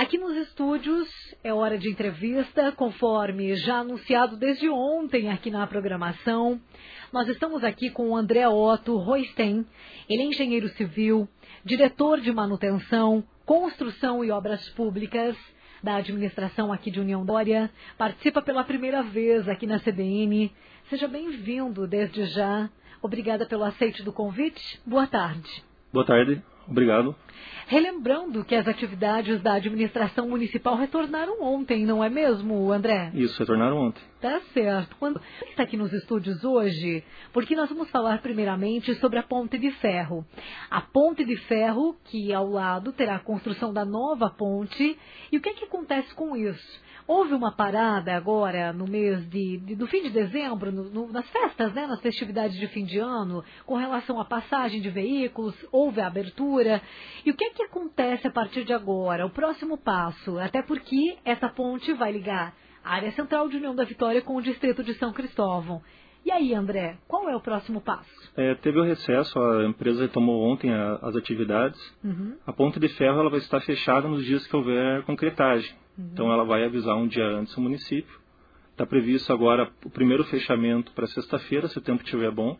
Aqui nos estúdios é hora de entrevista, conforme já anunciado desde ontem aqui na programação. Nós estamos aqui com o André Otto Roysten. Ele é engenheiro civil, diretor de manutenção, construção e obras públicas da administração aqui de União Dória. Participa pela primeira vez aqui na CBN. Seja bem-vindo desde já. Obrigada pelo aceite do convite. Boa tarde. Boa tarde. Obrigado. Relembrando que as atividades da administração municipal retornaram ontem, não é mesmo, André? Isso, retornaram ontem. Tá certo. Quando você está aqui nos estúdios hoje, porque nós vamos falar primeiramente sobre a Ponte de Ferro. A Ponte de Ferro, que ao lado terá a construção da nova ponte. E o que é que acontece com isso? Houve uma parada agora no mês do fim de dezembro, nas festas, né, nas festividades de fim de ano, com relação à passagem de veículos, houve a abertura. E o que é que acontece a partir de agora? O próximo passo, até porque essa ponte vai ligar a área central de União da Vitória com o distrito de São Cristóvão. E aí, André, qual é o próximo passo? Teve o recesso, a empresa retomou ontem as atividades. A Ponte de Ferro ela vai estar fechada nos dias que houver concretagem. Então ela vai avisar um dia antes o município. Está previsto agora o primeiro fechamento para sexta-feira, se o tempo estiver bom.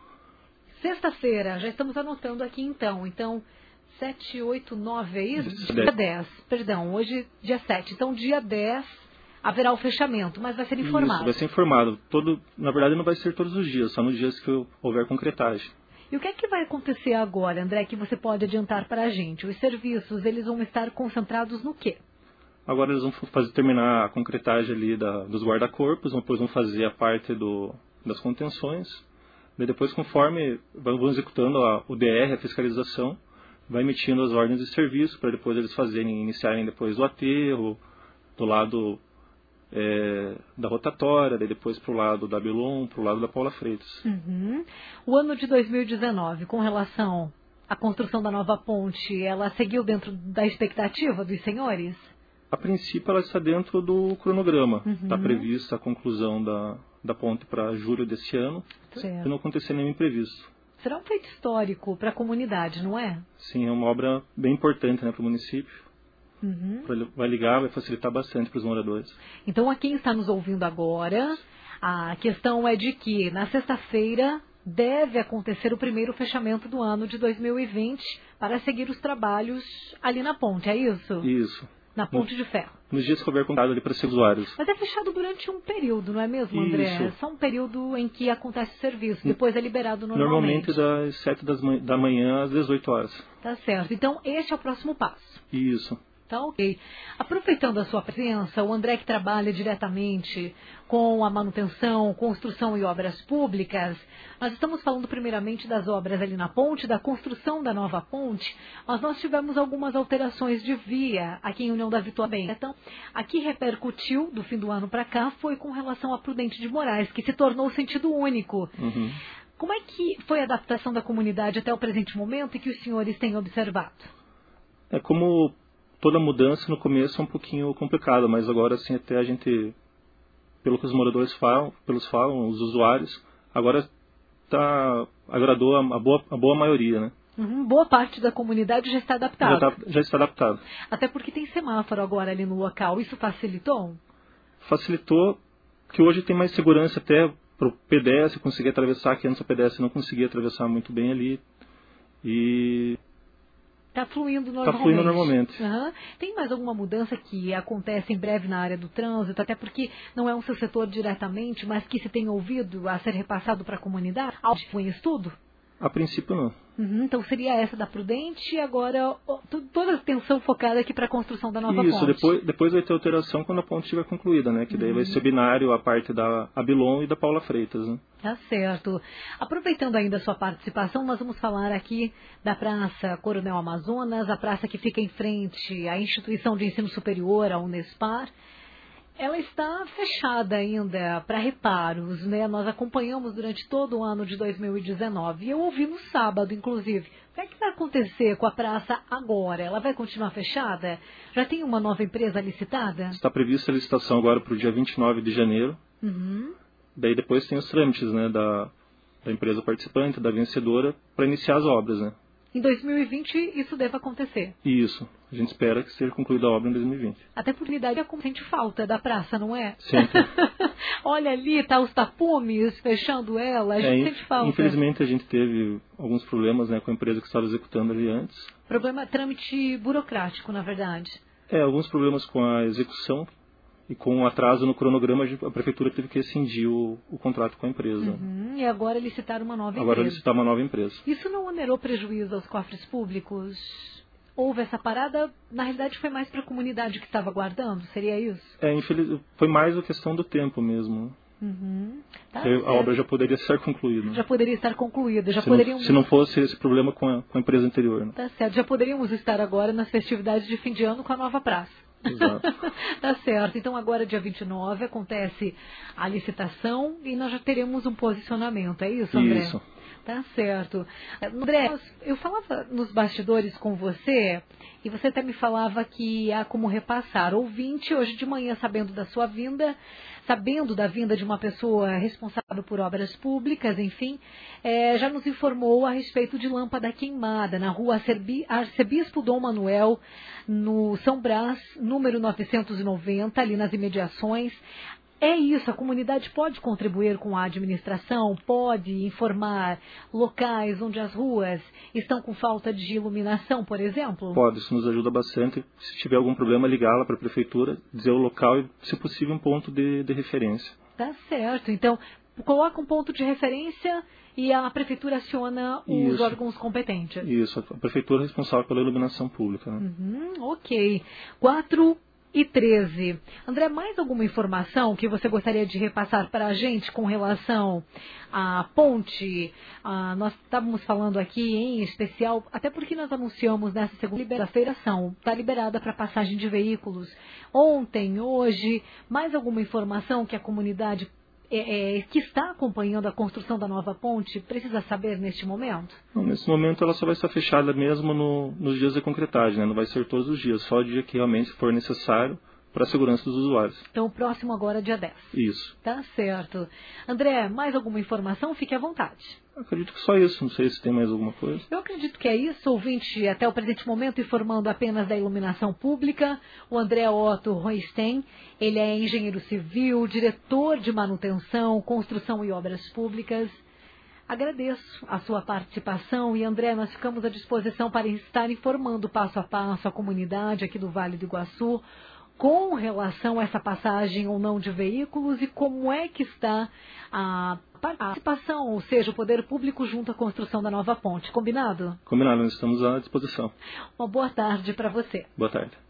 Sexta-feira, já estamos anotando aqui então. Então, 7, 8, 9, é isso? Dia 10. Perdão, hoje dia 7. Então, dia 10 haverá o fechamento, mas vai ser informado. Isso, vai ser informado. Na verdade, não vai ser todos os dias, só nos dias que houver concretagem. E o que é que vai acontecer agora, André, que você pode adiantar para a gente? Os serviços, eles vão estar concentrados no quê? Agora eles vão terminar a concretagem ali dos guarda-corpos, depois vão fazer a parte das contenções. Daí depois, conforme vão executando o DR, a fiscalização, vai emitindo as ordens de serviço para depois eles iniciarem depois o aterro, do lado da rotatória, daí depois para o lado da Belon, para o lado da Paula Freitas. O ano de 2019, com relação à construção da nova ponte, ela seguiu dentro da expectativa dos senhores? A princípio ela está dentro do cronograma. Está prevista a conclusão da ponte para julho desse ano. Certo. E não acontecer nenhum imprevisto. Será um feito histórico para a comunidade, não é? Sim, é uma obra bem importante, né, para o município. Vai ligar, vai facilitar bastante para os moradores. Então, a quem está nos ouvindo agora, a questão é de que na sexta-feira deve acontecer o primeiro fechamento do ano de 2020 para seguir os trabalhos ali na ponte, é isso? Isso. Na Ponte de Ferro. Nos dias que houver contato ali para os usuários. Mas é fechado durante um período, não é mesmo, André? Isso. É só um período em que acontece o serviço, depois é liberado normalmente. Normalmente das 7 da manhã às 18 horas. Tá certo. Então, este é o próximo passo. Isso. Tá ok. Aproveitando a sua presença, o André que trabalha diretamente com a manutenção, construção e obras públicas, nós estamos falando primeiramente das obras ali na ponte, da construção da nova ponte, mas nós tivemos algumas alterações de via aqui em União da Vitória. Então, aqui repercutiu do fim do ano para cá foi com relação a Prudente de Moraes, que se tornou sentido único. Como é que foi a adaptação da comunidade até o presente momento e que os senhores têm observado? Como toda mudança no começo é um pouquinho complicada, mas agora assim até a gente, pelo que os moradores falam, os usuários, agora agradou a boa maioria, né? Boa parte da comunidade já está adaptada. Já está adaptado. Até porque tem semáforo agora ali no local. Isso facilitou? Facilitou, que hoje tem mais segurança até para o pedestre conseguir atravessar, que antes o pedestre não conseguia atravessar muito bem ali. E está fluindo normalmente. Está fluindo normalmente. Tem mais alguma mudança que acontece em breve na área do trânsito, até porque não é um seu setor diretamente, mas que se tem ouvido a ser repassado para a comunidade? Algo foi em estudo? A princípio não. Então seria essa da Prudente e agora toda a atenção focada aqui para a construção da nova ponte. Isso, depois vai ter alteração quando a ponte estiver concluída, né? Que daí vai ser binário a parte da Abilon e da Paula Freitas, né? Tá certo. Aproveitando ainda a sua participação, nós vamos falar aqui da Praça Coronel Amazonas, a praça que fica em frente à instituição de ensino superior, a Unespar. Ela está fechada ainda para reparos, né? Nós acompanhamos durante todo o ano de 2019. E eu ouvi no sábado, inclusive. O que é que vai acontecer com a praça agora? Ela vai continuar fechada? Já tem uma nova empresa licitada? Está prevista a licitação agora para o dia 29 de janeiro. Daí depois tem os trâmites, né? Da empresa participante, da vencedora, para iniciar as obras, né? em 2020 isso deva acontecer. Isso. A gente espera que seja concluída a obra em 2020. Até por unidade é como sente falta da praça, não é? Sempre. Olha ali, tá os tapumes fechando ela, a gente sente falta. Infelizmente a gente teve alguns problemas, né, com a empresa que estava executando ali antes. Problema, trâmite burocrático, na verdade. Alguns problemas com a execução e com o atraso no cronograma, a prefeitura teve que rescindir o contrato com a empresa. E agora licitar uma nova empresa. Agora licitar uma nova empresa. Isso não onerou prejuízo aos cofres públicos? Houve essa parada, na realidade foi mais para a comunidade que estava aguardando, seria isso? Foi mais a questão do tempo mesmo. Tá a obra já poderia ser concluída. Já poderia estar concluída. Se não fosse esse problema com a empresa anterior. Né? Tá certo, já poderíamos estar agora nas festividades de fim de ano com a nova praça. Exato. Tá certo. Então agora dia 29 acontece a licitação e nós já teremos um posicionamento, é isso, André? Isso. Tá certo. André, eu falava nos bastidores com você e você até me falava que há como repassar. Ouvinte, hoje de manhã, sabendo da sua vinda, sabendo da vinda de uma pessoa responsável por obras públicas, enfim, já nos informou a respeito de lâmpada queimada na rua Arcebispo Dom Manuel, no São Brás, número 990, ali nas imediações. É isso, a comunidade pode contribuir com a administração, pode informar locais onde as ruas estão com falta de iluminação, por exemplo? Pode, isso nos ajuda bastante. Se tiver algum problema, ligá-la para a prefeitura, dizer o local e, se possível, um ponto de referência. Tá certo. Então, coloca um ponto de referência e a prefeitura aciona os órgãos competentes. Isso, a prefeitura é responsável pela iluminação pública. Né? Ok. 4h13. André, mais alguma informação que você gostaria de repassar para a gente com relação à ponte? Nós estávamos falando aqui em especial, até porque nós anunciamos nessa segunda-feira, está liberada para passagem de veículos. Ontem, hoje, mais alguma informação que a comunidade que está acompanhando a construção da nova ponte precisa saber neste momento? Não, nesse momento ela só vai estar fechada mesmo nos dias de concretagem, né? Não vai ser todos os dias, só o dia que realmente for necessário para a segurança dos usuários. Então o próximo agora é dia 10. Isso. Tá certo. André, mais alguma informação? Fique à vontade. Eu acredito que só isso, não sei se tem mais alguma coisa. Eu acredito que é isso, ouvinte, até o presente momento informando apenas da iluminação pública. O André Otto Roystein, ele é engenheiro civil, diretor de manutenção, construção e obras públicas. Agradeço a sua participação e, André, nós ficamos à disposição para estar informando passo a passo a comunidade aqui do Vale do Iguaçu com relação a essa passagem ou não de veículos e como é que está a participação, ou seja, o poder público junto à construção da nova ponte. Combinado? Combinado, nós estamos à disposição. Uma boa tarde para você. Boa tarde.